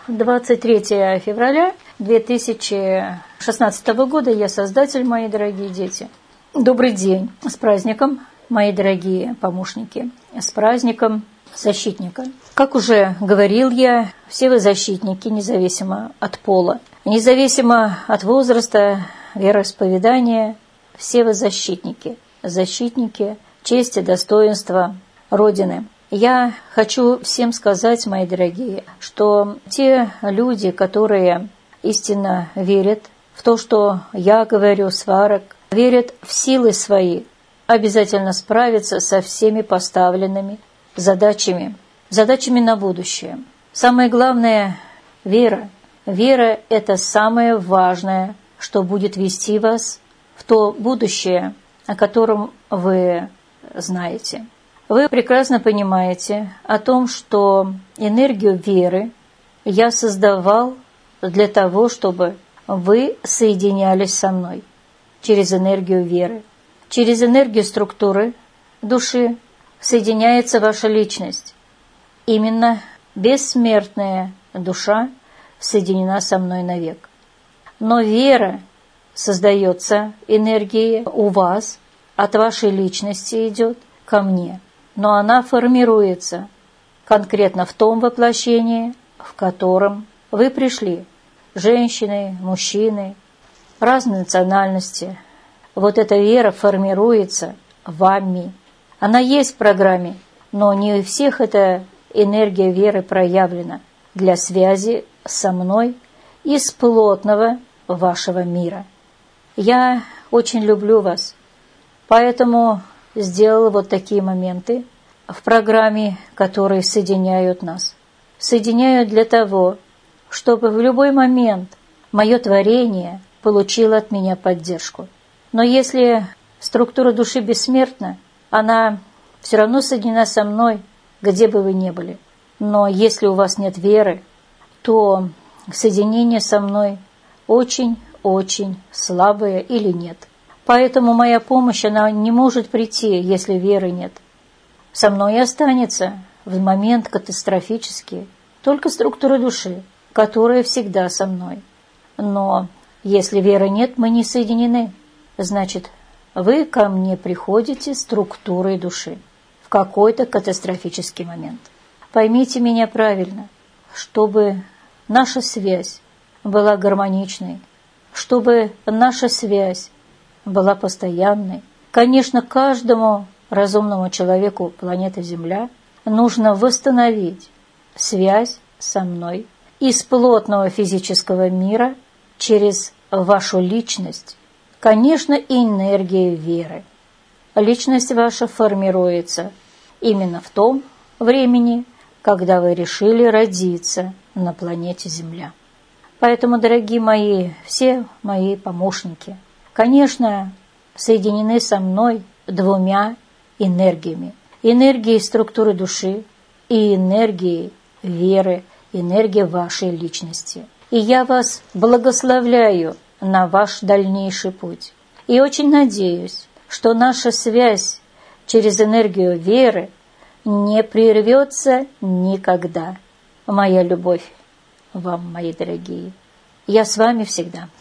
23 февраля 2016 года. Я создатель, мои дорогие дети. Добрый день. С праздником, мои дорогие помощники. С праздником защитника. Как уже говорил я, все вы защитники, независимо от пола, независимо от возраста, вероисповедания. Все вы защитники. Защитники чести, достоинства Родины. Я хочу всем сказать, мои дорогие, что те люди, которые истинно верят в то, что я говорю, Сварог, верят в силы свои, обязательно справятся со всеми поставленными задачами на будущее. Самое главное – вера. Вера – это самое важное, что будет вести вас в то будущее, о котором вы знаете. Вы прекрасно понимаете о том, что энергию веры я создавал для того, чтобы вы соединялись со мной через энергию веры. Через энергию структуры души соединяется ваша личность. Именно бессмертная душа соединена со мной навек. Но вера создается энергией у вас, от вашей личности идет ко мне. Но она формируется конкретно в том воплощении, в котором вы пришли. Женщины, мужчины, разной национальности. Вот эта вера формируется вами. Она есть в программе, но не у всех эта энергия веры проявлена для связи со мной из плотного вашего мира. Я очень люблю вас, поэтому сделала вот такие моменты в программе, которые соединяют нас. Соединяют для того, чтобы в любой момент мое творение получило от меня поддержку. Но если структура души бессмертна, она все равно соединена со мной, где бы вы ни были. Но если у вас нет веры, то соединение со мной очень-очень слабое или нет. Поэтому моя помощь, она не может прийти, если веры нет. Со мной останется в момент катастрофический только структура души, которая всегда со мной. Но если веры нет, мы не соединены. Значит, вы ко мне приходите структурой души в какой-то катастрофический момент. Поймите меня правильно, чтобы наша связь была гармоничной, чтобы наша связь была постоянной. Конечно, каждому разумному человеку планеты Земля нужно восстановить связь со мной из плотного физического мира через вашу личность. Конечно, энергия веры. Личность ваша формируется именно в том времени, когда вы решили родиться на планете Земля. Поэтому, дорогие мои, все мои помощники, конечно, соединены со мной двумя энергиями. Энергией структуры души и энергией веры, энергией вашей личности. И я вас благословляю на ваш дальнейший путь. И очень надеюсь, что наша связь через энергию веры не прервется никогда. Моя любовь вам, мои дорогие. Я с вами всегда.